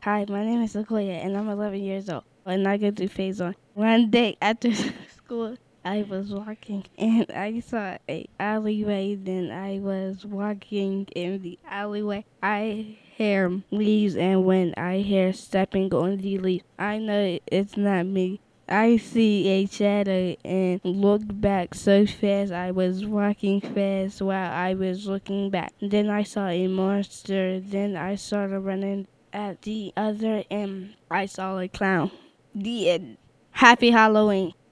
Hi, my name is Sequoia, and I'm 11 years old, and I go to Phase 1. One day after school, I was walking, and I saw a alleyway. Then I was walking in the alleyway. I hear leaves, and when I hear stepping on the leaf, I know it's not me. I see a shadow and looked back so fast. I was walking fast while I was looking back. Then I saw a monster. Then I started running. At the other end, I saw a clown. The end. Happy Halloween.